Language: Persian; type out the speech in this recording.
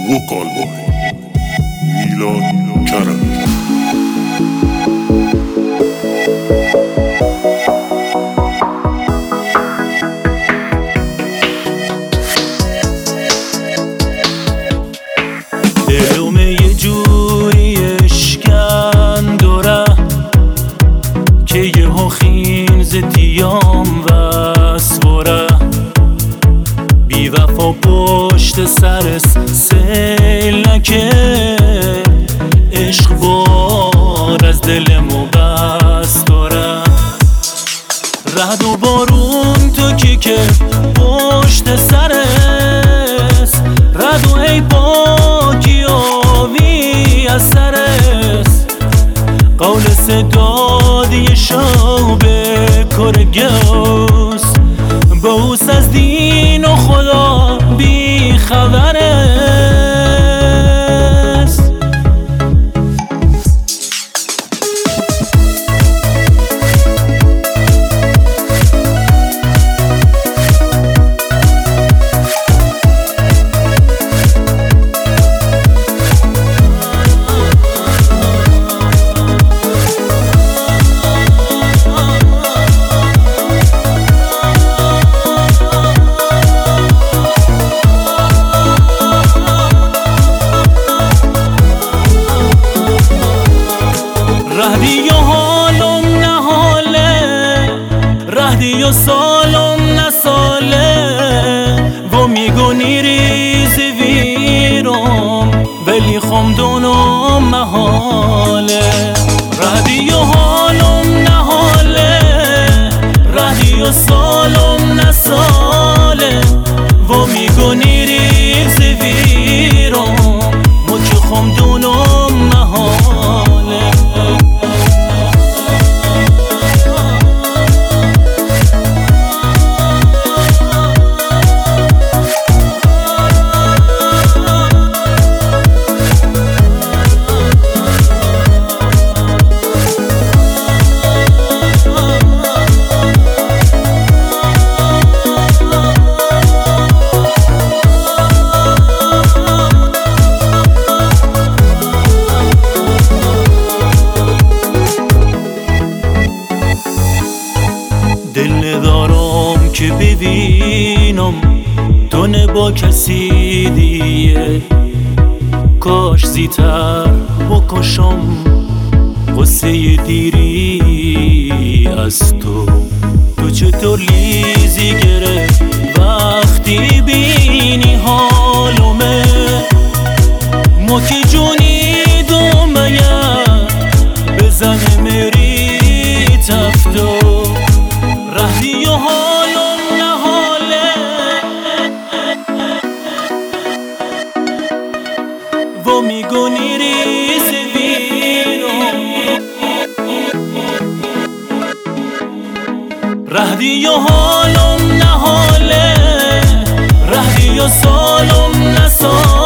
وکال بای میلاد کرم. دلم یه جوری اشکن دوره که یه ها خین زدیام وسوره بی وفا پشت سرس سیل نکه عشق بار از دلمو بس داره رعد و بارون تو که پشت سرس رد و ای پاکی آوی از سرس قول صدادی شاب کرگوس بوس از دین و خدا بی خبرست رهدی و حالم نه حاله رهدی و سالم نه ساله و میگونی ریز ویرم ولی خمدونم محاله رهدی و حالم نه حاله رهدی و سالم نه ساله و میگونی ریز ویرم مچ خمدونم محاله دل ندارم که ببینم تو نه با کسی دیگه کاش زیتر بکشم قصه دیری از تو چطور لیزی گره وقتی بینی حالومه ما که جونی دومه بزنه مری تفتو رهدی و حالم نه حاله و میگونی ریز ویرم رهدی و حالم نه حاله رهدی و سالم نه سال